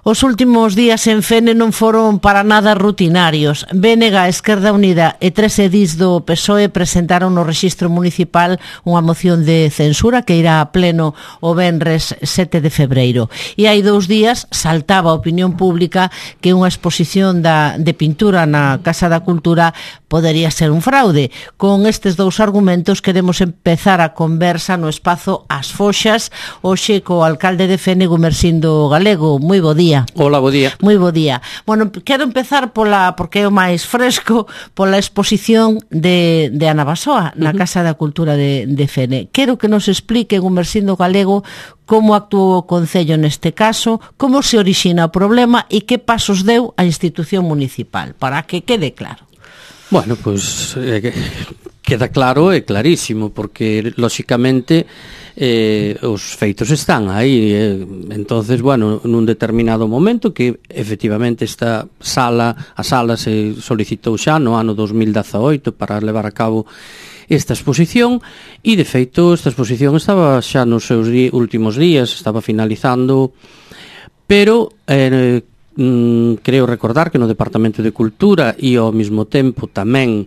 Os últimos días en Fene non foron para nada rutinarios. Bénega, Esquerda Unida e 3 edís do PSOE presentaron no rexistro municipal unha moción de censura que irá a pleno o venres 7 de febreiro. E hai 2 días saltaba a opinión pública que unha exposición de pintura na Casa da Cultura podería ser un fraude. Con estes 2 argumentos queremos empezar a conversa no espazo As Foxas, hoxe co alcalde de Fene, Gumersindo Galego. Moi bo día. Hola, bo día. Moi bo día. Bueno, quero empezar porque é o máis fresco, pola exposición de Ana Basoa na Casa da Cultura de Fene. Quero que nos explique, Gumersindo Galego, como actuou o Concello neste caso, como se orixina o problema e que pasos deu a institución municipal, para que quede claro. Bueno, pois queda claro e clarísimo, porque lóxicamente os feitos están aí, entonces, bueno, nun determinado momento que efectivamente a sala se solicitou xa no ano 2018 para levar a cabo esta exposición, e de feito esta exposición estaba xa nos seus últimos días, estaba finalizando, pero creo recordar que no Departamento de Cultura e ao mesmo tempo tamén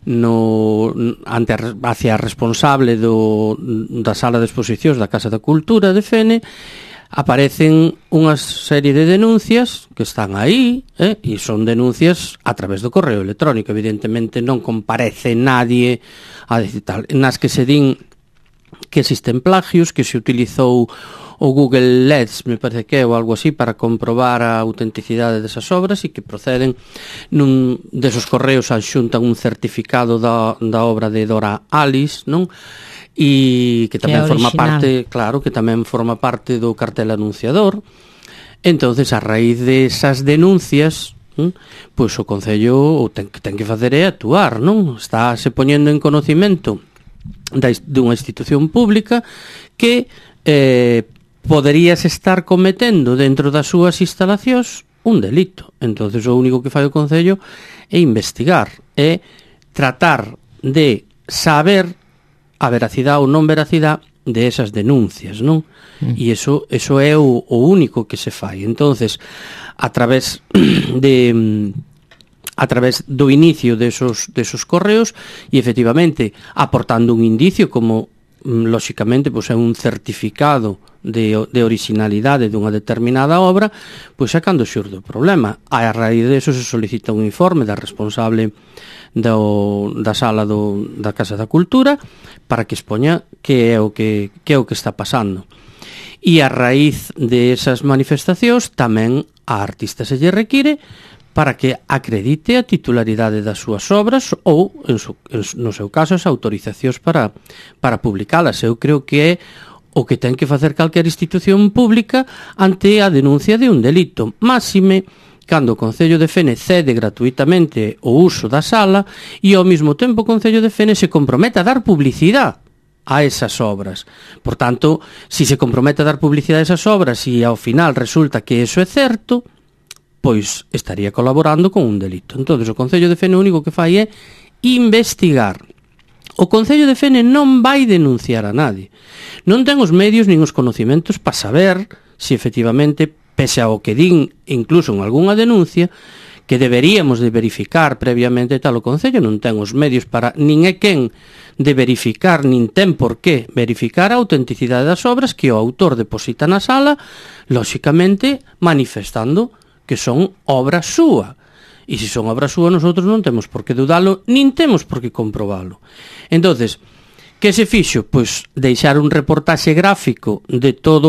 hacia a responsable da sala de exposicións da Casa da Cultura de Fene aparecen unha serie de denuncias que están aí, e son denuncias a través do correo electrónico. Evidentemente non comparece nadie a decir tal, nas que se din que existen plagios, que se utilizou o Google Lens, me parece que é ou algo así, para comprobar a autenticidade desas obras, e que proceden nun desos correos anxuntan un certificado da obra de Dora Alice, non? E que tamén forma parte, claro, que tamén forma parte do cartel anunciador. Entonces, a raíz desas denuncias, pois o Concello ten que facer é actuar, non? Está se poñendo en conocimento dunha institución pública que poderías estar cometendo dentro das súas instalacións un delito. Entonces o único que fai o Concello é investigar, é tratar de saber a veracidade ou non veracidade de esas denuncias, non? E iso é o único que se fai. Entonces, a través do inicio desos correos, e efectivamente aportando un indicio como lóxicamente pois é un certificado de originalidade dunha determinada obra, pois é cando xurde o problema. A raíz de eso se solicita un informe da responsable da sala da Casa da Cultura para que expoña que é o que está pasando. E a raíz de esas manifestacións tamén a artista se lle require para que acredite a titularidade das súas obras ou, no seu caso, as autorizacións para publicalas. Eu creo que é o que ten que facer calquera institución pública ante a denuncia de un delito. Máxime cando o Concello de Fene cede gratuitamente o uso da sala e ao mesmo tempo o Concello de Fene se compromete a dar publicidade a esas obras. Por tanto, se se compromete a dar publicidade a esas obras e ao final resulta que eso é certo, pois estaría colaborando con un delito. Entón, o Concello de Fene o único que fai é investigar. O Concello de Fene non vai denunciar a nadie. Non ten os medios nin os conocimentos para saber se efectivamente, pese ao que din incluso en algunha denuncia, que deberíamos de verificar previamente tal, o Concello non ten os medios para, nin é quen de verificar, nin ten por qué verificar a autenticidade das obras que o autor deposita na sala, lóxicamente manifestando que son obra súa. E se son obra súa, nosotros non temos por que dudalo, nin temos por que comprobalo. Entonces, que se fixo? Pois deixar un reportaxe gráfico de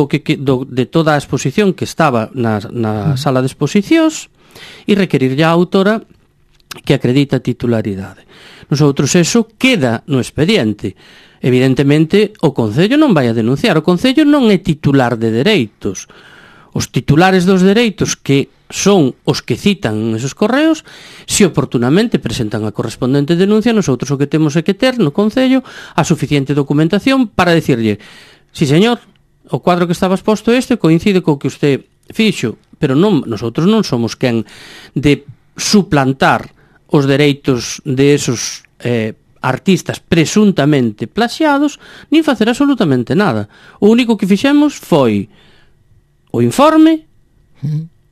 de toda a exposición que estaba na sala de exposicións e requerirlle á autora que acredita a titularidade. Nosotros eso queda no expediente. Evidentemente, o Concello non vai a denunciar. O Concello non é titular de dereitos. Os titulares dos dereitos, que son os que citan esos correos, se oportunamente presentan a correspondente denuncia, nosotros o que temos é que ter no Concello a suficiente documentación para decirlle: sí, señor, o cuadro que estaba exposto coincide co que usted fixo, pero non, nosotros non somos quen de suplantar os dereitos de esos artistas presuntamente plaxiados, nin facer absolutamente nada. O único que fixemos foi o informe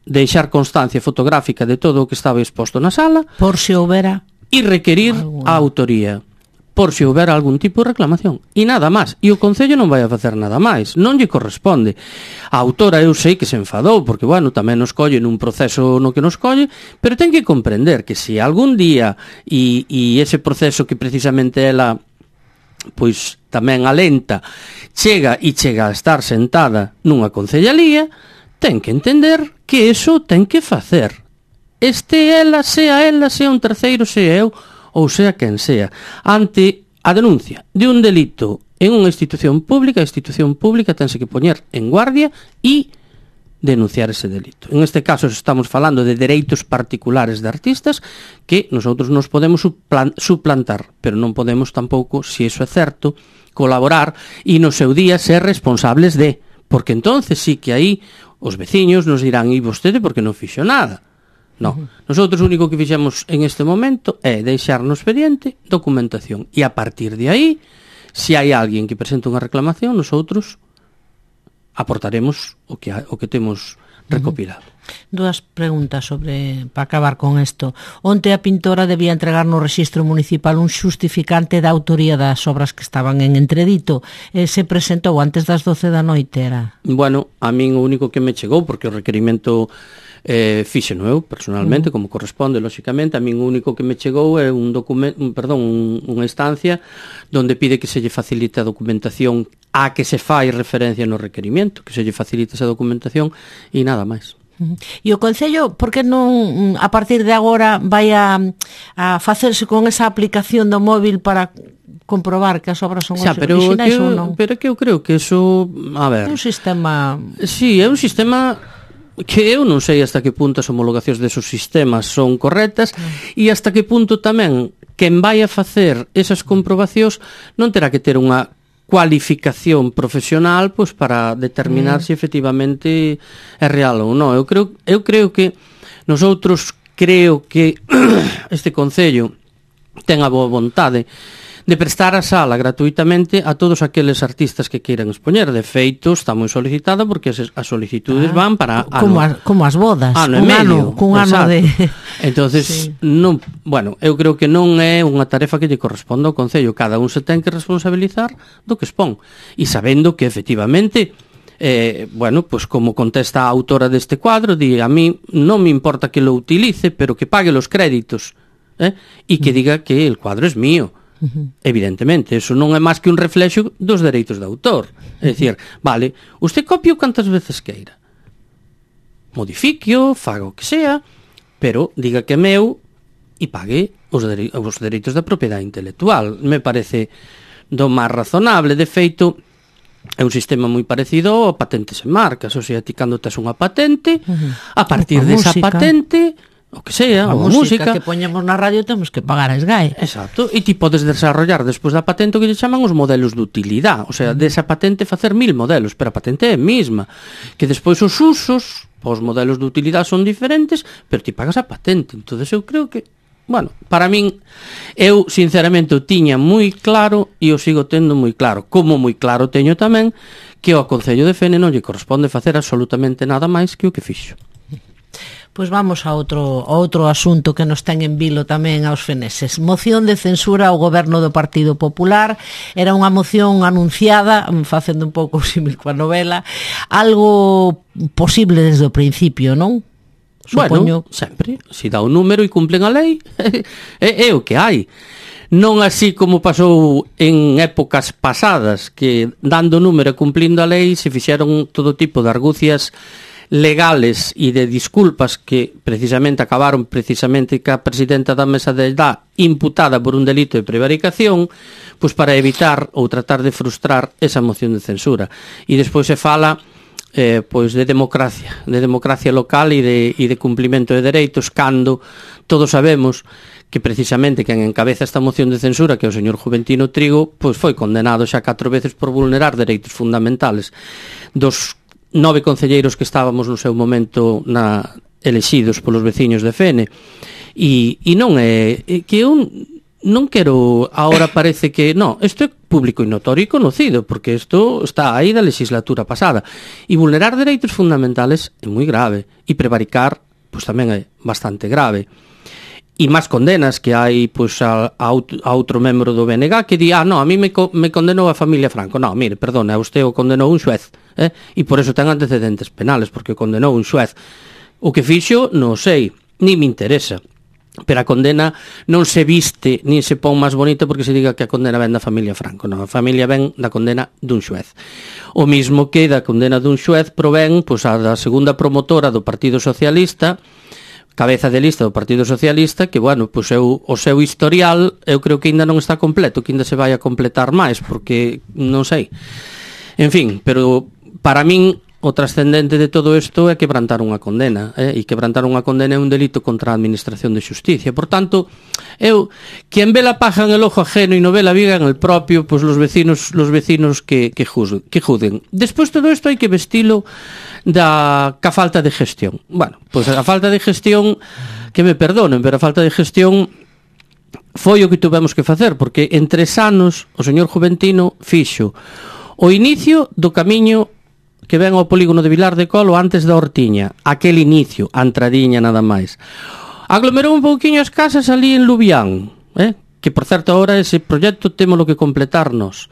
deixar constancia fotográfica de todo o que estaba exposto na sala por se houbera e requerir a autoría por se houber algún tipo de reclamación e nada máis, e o Concello non vai a facer nada máis, non lle corresponde. A autora eu sei que se enfadou porque, bueno, tamén nos colle nun proceso no que nos colle, pero ten que comprender que se algún día e ese proceso que precisamente ela pois tamén alenta chega a estar sentada nunha concellalía, ten que entender que eso ten que facer, sea un terceiro, sea eu ou sea quen sea, ante a denuncia de un delito en unha institución pública, a institución pública tense que poñer en guardia e denunciar ese delito. En este caso estamos falando de dereitos particulares de artistas que nosotros nos podemos suplantar, pero non podemos tampouco, se iso é certo, colaborar e no seu día ser responsables de, porque entonces sí que aí os veciños nos dirán, e vostede porque non fixo nada. Non, nosotros o único que fixemos en este momento é deixar no expediente documentación e a partir de aí, se hai alguén que presenta unha reclamación, nosotros aportaremos o que temos recopilado. Dúas preguntas para acabar con isto. Onte a pintora debía entregar no rexistro municipal un xustificante da autoría das obras que estaban en entredito. Se presentou antes das 12 da noite, era? Bueno, a min o único que me chegou, porque o requerimento fixeno eu personalmente, como corresponde lóxicamente, a min o único que me chegou é unha instancia donde pide que se lle facilite a documentación a que se fai referencia no requerimento, que se lle facilite esa documentación e nada máis. E o Concello, por que non a partir de agora vai a facerse con esa aplicación do móvil para comprobar que as obras son orixinais ou non? Pero que eu creo que eso, a ver, é un sistema... Sí, é un sistema que eu non sei hasta que punto as homologacións desos sistemas son correctas e hasta que punto tamén quen vai a facer esas comprobacións non terá que ter unha cualificación profesional pois para determinar se efectivamente é real ou non. Eu creo que nosotros este Concello ten a boa vontade de prestar a sala gratuitamente a todos aqueles artistas que queiran expoñer. De feito, está moi solicitada porque as solicitudes van para como as bodas, cun ano de... Entonces, sí. Non, bueno, eu creo que non é unha tarefa que lle corresponde ao Concello. Cada un se ten que responsabilizar do que expón. E sabendo que, efectivamente, bueno, pues como contesta a autora deste cuadro, di, a mí non me importa que lo utilice, pero que pague los créditos, e que diga que el cuadro es mío. Evidentemente, eso non é máis que un reflexo dos dereitos de autor. É dicir, vale, usted copio cantas veces queira, modifiquio, faga o que sea, pero diga que é meu e pague os dereitos da propiedade intelectual. Me parece do máis razonable. De feito, é un sistema moi parecido ao patentes e marcas. O sea, ti cando tes unha patente, a partir desa patente, o que sea, a música que poñemos na radio temos que pagar a SGAE. Exacto, e ti podes desarrollar despois da patente o que lle chaman os modelos de utilidade, o sea, desa patente facer 1000 modelos, pero a patente é a mesma, que despois os usos, os modelos de utilidade son diferentes, pero ti pagas a patente. Entonces eu creo que, bueno, para min, eu sinceramente o tiña moi claro e o sigo tendo moi claro, como moi claro teño tamén que ao Concello de Fene non lle corresponde facer absolutamente nada máis que o que fixo. Pois vamos a outro asunto que nos ten en vilo tamén aos feneses. Moción de censura ao goberno do Partido Popular. Era unha moción anunciada, facendo un pouco símil coa novela, algo posible desde o principio, non? Supoño. Bueno, sempre, se dá o número e cumplen a lei, é o que hai. Non así como pasou en épocas pasadas, que dando o número e cumplindo a lei se fixeron todo tipo de argucias legales e de disculpas que precisamente acabaron ca presidenta da mesa de edad imputada por un delito de prevaricación, pois para evitar ou tratar de frustrar esa moción de censura. E despois se fala pois de democracia local e de cumplimento de dereitos, cando todos sabemos que precisamente quen encabeza esta moción de censura, que é o señor Juventino Trigo, pois foi condenado xa 4 veces por vulnerar dereitos fundamentales dos 9 concelleiros que estábamos no seu momento elexidos polos veciños de Fene. E non é que eu non quero, ahora parece que no, isto é público e notorio e conocido, porque isto está aí da legislatura pasada, e vulnerar dereitos fundamentales é moi grave, e prevaricar pois tamén é bastante grave. E máis condenas que hai pois a outro membro do BNG que di, no, a mí me condenou a familia Franco. No, mire, perdona, usted o condenou un xuez, e por eso ten antecedentes penales, porque condenou un xuez. O que fixo, non sei, ni me interesa. Pero a condena non se viste nin se pon máis bonita porque se diga que a condena ven da familia Franco. Non, a familia ven da condena dun xuez. O mismo que da condena dun xuez provén pois, a da segunda promotora do Partido Socialista, cabeza de lista do Partido Socialista, que, bueno, pois o seu historial eu creo que ainda non está completo, que ainda se vai a completar máis, porque non sei. En fin, pero para min o trascendente de todo isto é quebrantar unha condena, e quebrantar unha condena é un delito contra a administración de xusticia. Por tanto, quien ve la paja en el ojo ajeno e no ve la viga en el propio, pues los vecinos que juzguen. Despois todo isto hai que vestilo ca falta de gestión. Bueno, pues a falta de gestión, que me perdonen, pero a falta de gestión foi o que tuvemos que facer, porque en 3 anos o señor Juventino fixo o inicio do camiño que ven ao polígono de Vilar de Colo antes da Hortiña, aquel inicio, a entradiña nada máis. Aglomerou un pouquiño as casas ali en Lubián, que por certo ahora ese proxecto témolo que completarnos.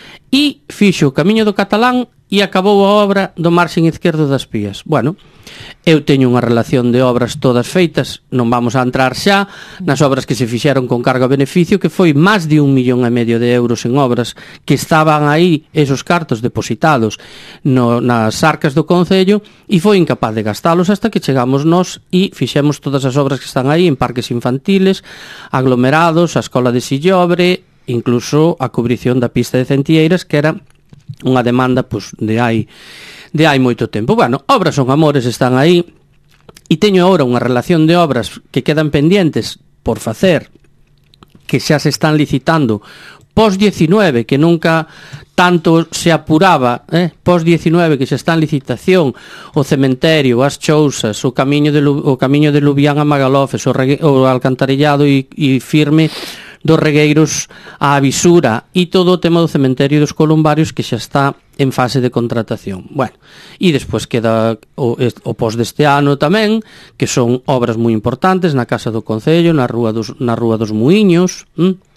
E fixo o camiño do Catalán e acabou a obra do marxen izquierdo das Pías. Bueno, eu teño unha relación de obras todas feitas, non vamos a entrar xa nas obras que se fixeron con cargo a beneficio, que foi máis de 1,5 millón de euros en obras que estaban aí, esos cartos depositados nas arcas do Concello, e foi incapaz de gastalos hasta que chegamos nós e fixemos todas as obras que están aí en parques infantiles, aglomerados, a escola de Sillobre, incluso a cubrición da pista de Centieiras, que era unha demanda pois, de hai moito tempo. Bueno, obras son amores, están aí, e teño agora unha relación de obras que quedan pendientes por facer, que xa se están licitando pos-19, que nunca tanto se apuraba, pos-19, que xa está en licitación o cementerio, as chousas, o camiño de Lubián a Magalofes, o alcantarillado e firme dos regueiros á Visura, e todo o tema do cementerio dos Columbarios, que xa está en fase de contratación. Bueno, e despois queda o pos deste ano tamén, que son obras moi importantes na Casa do Concello, na Rúa dos Muiños,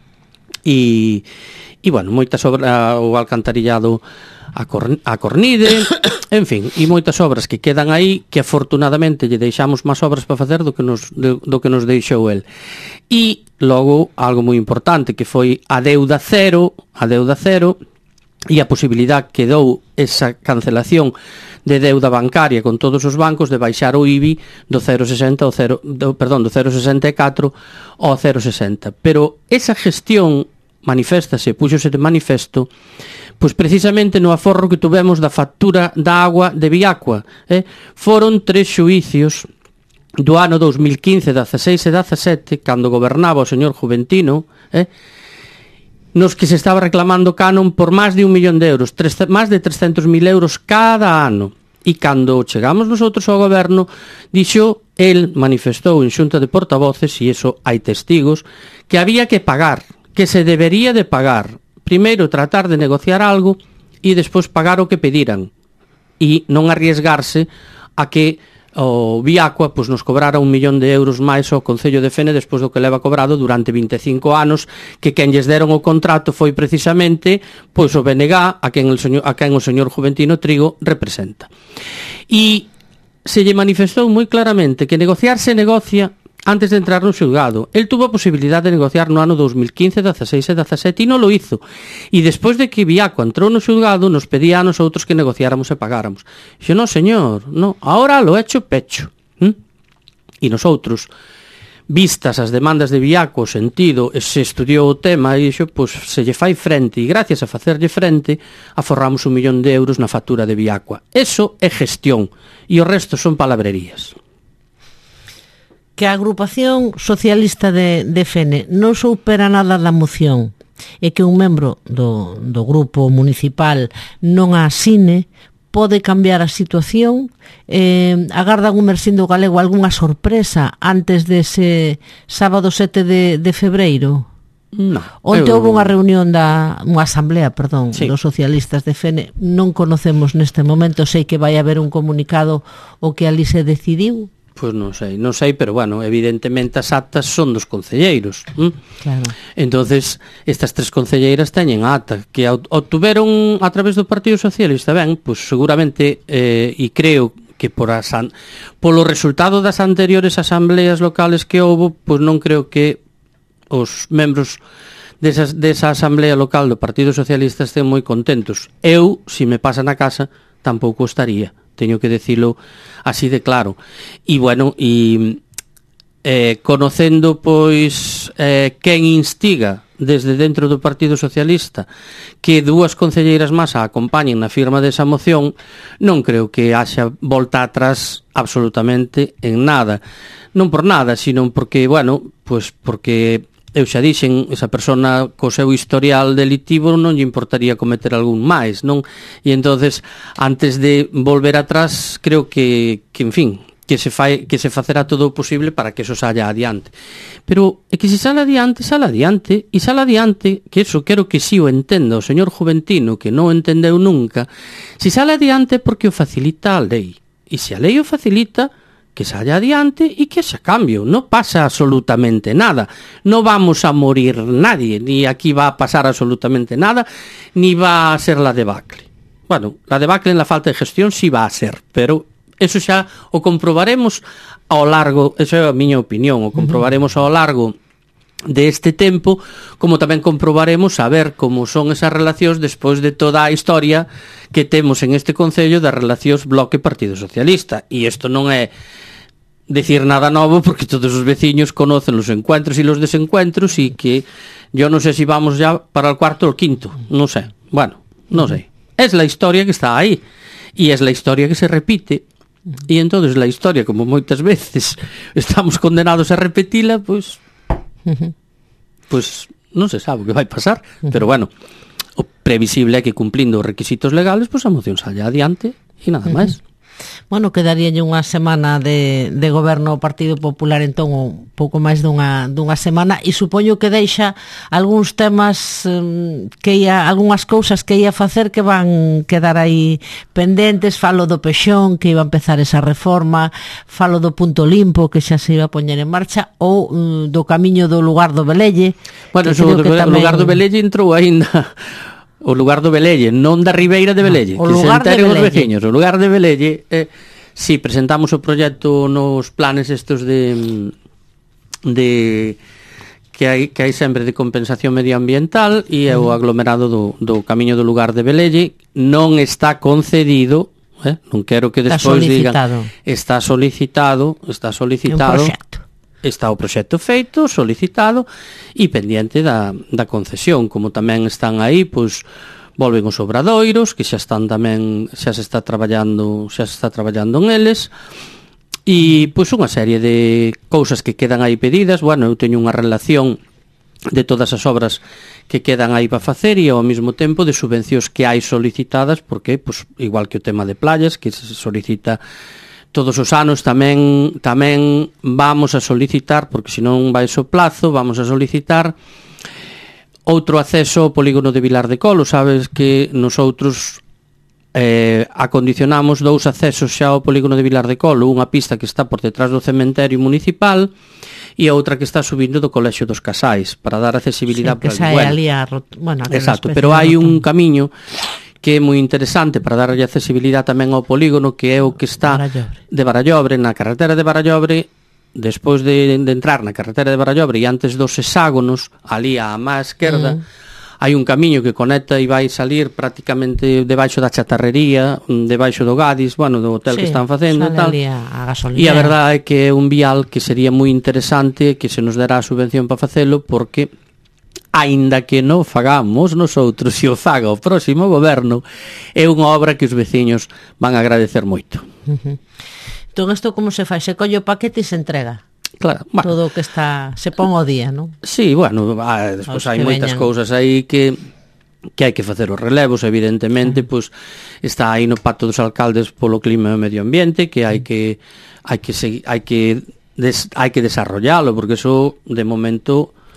e bueno, moitas obras, o alcantarillado a Cornide, en fin, e moitas obras que quedan aí, que afortunadamente lle deixamos máis obras para facer do que nos deixou el. E logo, algo moi importante, que foi a deuda cero, e a posibilidad que dou esa cancelación de deuda bancaria con todos os bancos de baixar o IBI do 0,64 ao 0,60. Pero esa gestión púxose de manifesto, pois precisamente no aforro que tuvemos da factura da agua de Viacua. Foron 3 xuicios do ano 2015, 16 e 17, cando gobernaba o señor Juventino, nos que se estaba reclamando canon por máis de 1 millón de euros, máis de 300.000 euros cada ano. E cando chegamos nosotros ao goberno, el manifestou en xunta de portavoces, e iso hai testigos, que había que pagar, que se debería de pagar. Primeiro tratar de negociar algo e despois pagar o que pediran, e non arriesgarse a que o Viacua pois, nos cobrara 1 millón de euros máis ao Concello de Fene despois do que leva cobrado durante 25 anos, que quen lles deron o contrato foi precisamente pois o BNG, a quen o señor Juventino Trigo representa. E se lle manifestou moi claramente que negociar se negocia antes de entrar no xulgado. El tuvo a posibilidad de negociar no ano 2015, 16 e 17 e non lo hizo. E despois de que Viacua entrou no xulgado, nos pedía a nosotros que negociáramos e pagáramos. Dixo, no señor, no, ahora lo hecho pecho. E nosotros, vistas as demandas de Viacua, o sentido, se estudiou o tema e dixo, pois se lle fai frente, e gracias a facerlle frente, aforramos 1 millón de euros na factura de Viacua. Eso é gestión, e o resto son palabrerías. Que a agrupación socialista de Fene non supera nada da moción e que un membro do grupo municipal non a asine, pode cambiar a situación? Agardan un Mersindo Galego algunha sorpresa antes dese sábado 7 de febreiro? No. Onte houve unha reunión unha asamblea, perdón, sí, dos socialistas de Fene. Non conocemos neste momento, sei que vai haber un comunicado o que ali se decidiu. Pois non sei, pero bueno, evidentemente as actas son dos concelleiros. Claro. Entonces, estas 3 concelleiras teñen ata que obtuveron a través do Partido Socialista, ben, pois seguramente e creo que polo resultado das anteriores asambleas locales que houbo, pois non creo que os membros desa asamblea local do Partido Socialista estén moi contentos. Eu, se me pasa na casa, tampouco estaría. Teño que decilo así de claro. E, bueno, conocendo, pois, quen instiga desde dentro do Partido Socialista que 2 concelleiras máis a acompañen na firma desa moción, non creo que haxa volta atrás absolutamente en nada. Non por nada, sino porque, bueno, pois porque eu xa dixen, esa persona co seu historial delitivo non lle importaría cometer algún máis, non? E entonces, antes de volver atrás, creo que en fin, que se facerá todo o posible para que eso saia adiante. Pero é que se sale adiante, e sale adiante, que eso quero que si o entenda o señor Juventino, que non entendeu nunca, se sale adiante porque o facilita a lei. E se a lei o facilita, que saia adiante e que xa cambio. Non pasa absolutamente nada. Non vamos a morir nadie, ni aquí va a pasar absolutamente nada, ni va a ser la debacle. Bueno, la debacle en la falta de gestión sí va a ser, pero eso xa o comprobaremos ao largo, esa é a miña opinión, o comprobaremos ao largo deste tempo, como tamén comprobaremos a ver como son esas relacións despois de toda a historia que temos en este concello das relacións Bloque-Partido Socialista. E isto non é decir nada novo, porque todos os veciños conocen los encuentros y los desencuentros, y que yo no sé si vamos ya para el 4º o el 5º, no sé, bueno, no sé. Es la historia que está ahí, y es la historia que se repite, y entonces la historia, como moitas veces estamos condenados a repetila, pues non se sabe o que vai pasar, pero bueno, o previsible é que cumplindo os requisitos legales, pues a moción saia adiante, e nada máis. Bueno, quedaríalle unha semana de goberno ao Partido Popular, entón un pouco máis dunha semana, e supoño que deixa algúns temas algunhas cousas que ia facer que van quedar aí pendentes. Falo do Pexón, que iba a empezar esa reforma, falo do punto limpo, que xa se iba a poñer en marcha, ou do camiño do lugar do Velelle. Bueno, o lugar do Velelle entrou aínda. O lugar do Velelle, non da Ribeira de Velelle, que se enteren os veciños. O lugar de Velelle, si presentamos o proxecto nos planes estos de que hai sempre de compensación medioambiental, e o aglomerado do camiño do lugar de Velelle non está concedido, non quero que despois digan, está solicitado. Un proxecto. Está o proxecto feito, solicitado e pendiente da concesión. Como tamén están aí, pois volven os obradoiros, que xa están tamén, xa se está traballando en eles, e pois unha serie de cousas que quedan aí pedidas. Bueno, eu teño unha relación de todas as obras que quedan aí para facer, e ao mesmo tempo de subvencións que hai solicitadas, porque pois igual que o tema de playas, que se solicita todos os anos, tamén vamos a solicitar, porque senón vai o plazo, vamos a solicitar outro acceso ao polígono de Vilar de Colo. Sabes que nosotros acondicionamos 2 accesos xa ao polígono de Vilar de Colo, unha pista que está por detrás do cementerio municipal e outra que está subindo do Colexio dos Casais, para dar accesibilidade para ali. Bueno, exacto, pero hai un camiño que é moi interesante para darlle accesibilidade tamén ao polígono, que é o que está de Barallobre, na carretera de Barallobre, despois de entrar na carretera de Barallobre e antes dos hexágonos, ali á má esquerda, hai un camiño que conecta e vai salir prácticamente debaixo da chatarrería, debaixo do Gadis, bueno, do hotel que están facendo e tal. E a verdade é que é un vial que sería moi interesante que se nos dará a subvención para facelo, porque aínda que non fagamos nosotros, se o faga o próximo goberno, é unha obra que os veciños van a agradecer moito. Entón, isto como se fai? Se colle o paquete e se entrega? Claro, bueno, todo o que está se pon ao día, non? Sí, bueno, despois hai moitas cousas aí que hai que facer os relevos, evidentemente, pois está aí no pacto dos alcaldes polo clima e o medio ambiente, que hai que desarrollalo, porque eso de momento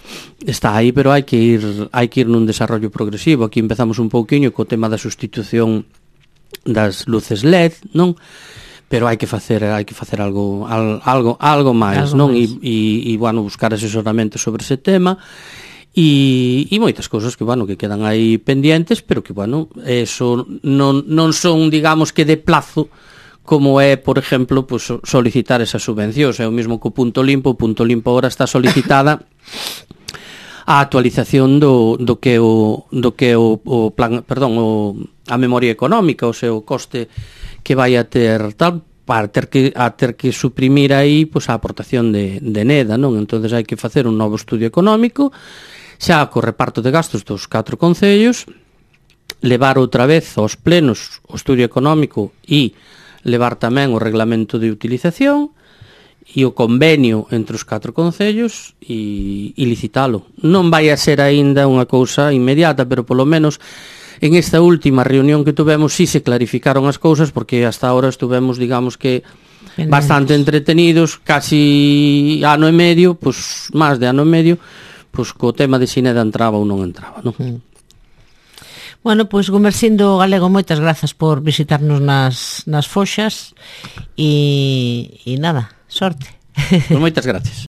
está aí, pero hai que ir nun desarrollo progresivo. Aquí empezamos un pouquiño co tema da sustitución das luces LED, non? Pero hai que facer algo máis, non? E bueno, buscar asesoramento sobre ese tema. E moitas cousas que, bueno, que quedan aí pendientes, pero que, bueno, eso non son, digamos, que de plazo, como é, por exemplo, pues, solicitar esas subvencións. É o mesmo que o Punto Limpo agora está solicitada a actualización do que o plan, perdón, a memoria económica, o seu coste que vai a ter tal, para ter que suprimir aí, pues, a aportación de NEDA, non? Entonces hai que facer un novo estudio económico, xa co reparto de gastos dos 4 concellos, levar outra vez aos plenos o estudio económico e levar tamén o reglamento de utilización e o convenio entre os 4 concellos e licitalo. Non vai a ser aínda unha cousa inmediata, pero polo menos en esta última reunión que tuvemos sí se clarificaron as cousas, porque hasta ahora estuvemos, digamos que, bastante entretenidos, casi ano e medio, pues máis de ano e medio, pues co tema de se NEDA entraba ou non entraba, non? Bueno, pois Gumersindo Galego, moitas grazas por visitarnos nas Foxas e nada, sorte. Pues moitas gracias.